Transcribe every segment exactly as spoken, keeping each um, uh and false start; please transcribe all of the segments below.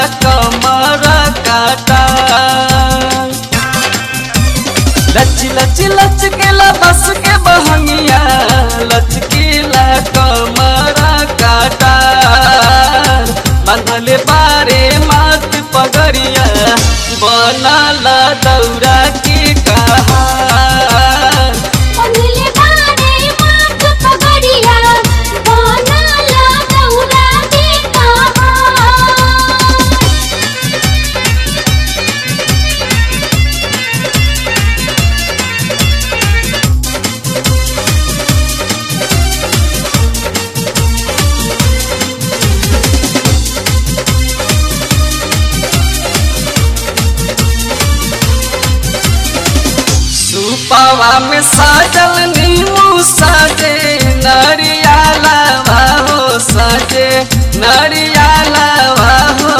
कमर काटा। लच लच लच के ला बस के बहंगिया लचकीला कमर काटा। बांधले बारे मात पगड़िया बनल दौरा के कहार। बांधले बारे मात पगड़िया बनल दौरा के कहार। सुपवा में साजल नीमू साजे नरियाला हो साजे नरियाला हो।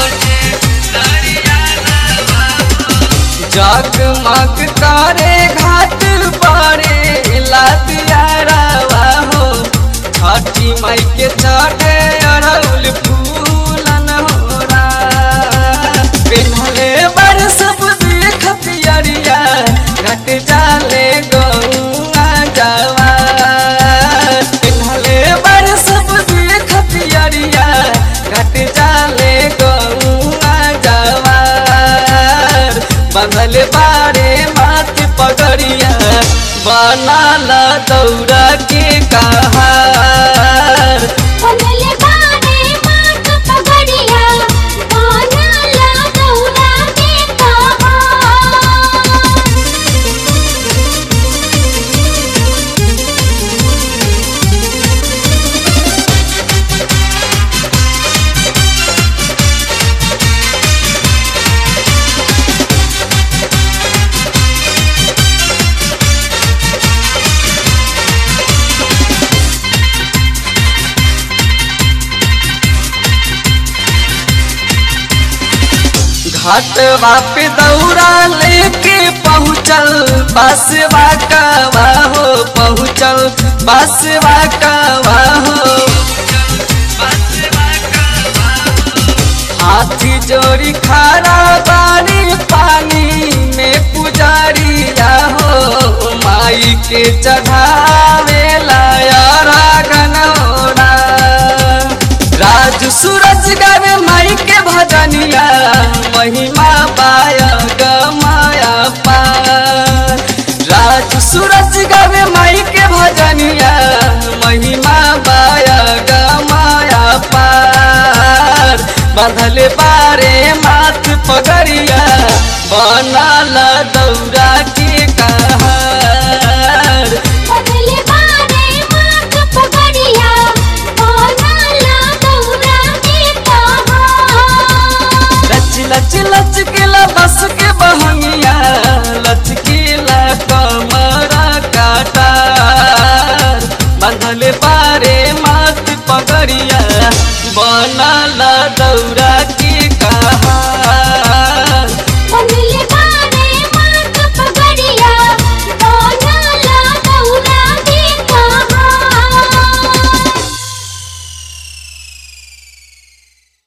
जगमग करे घाट परे लातियारा हो। छठी माई के चढ़े अड़ौल फूलन होरा। पिन्हले बर सब देख पियरिया घट जाले गौआ जवार। पिन्हले बर सब देख पियरिया घट जाले गौआ जवार। बांधले बारे मात पगड़िया बनल दौरा के कहार। बांधले बारे मात पगड़िया बनल दौरा के कहार। घाटवा पे दौरा लेके पहुँचल बसवा कवा हो। पहुँचल बसवा कवा हो। हाथी जोड़ी खारा बारी पानी में पुजारिया हो। माई के चढ़ावे लाया गनौरा। राज सूरज गावे माई के भजनिया महिमा पाया गमाया पार। राज सूरज गावे माई के भजनिया महिमा पाया गमाया पार। बांधले बारे माथ पगड़िया बनल दौरा के कहार। बांधले बारे मात पगड़िया बनल दौरा के कहार। लच लच लच के ला बस के बहंगिया लचकीला कमर काटा। बांधले बारे मात पगड़िया बनल दौरा